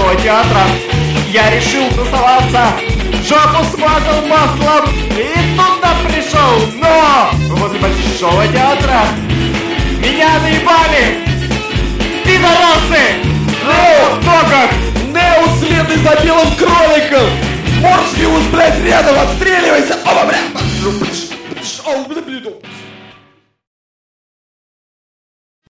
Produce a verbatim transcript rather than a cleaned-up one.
Большого театра. Я решил тусоваться, жопу смазал маслом и туда пришел. Но возле Большого театра меня наебали пидорасы! Нео! То как? Нео, следуй за белым кроликом! Морфеус, блядь, рядом, отстреливайся! Оба, бля! Оу, бля, блин,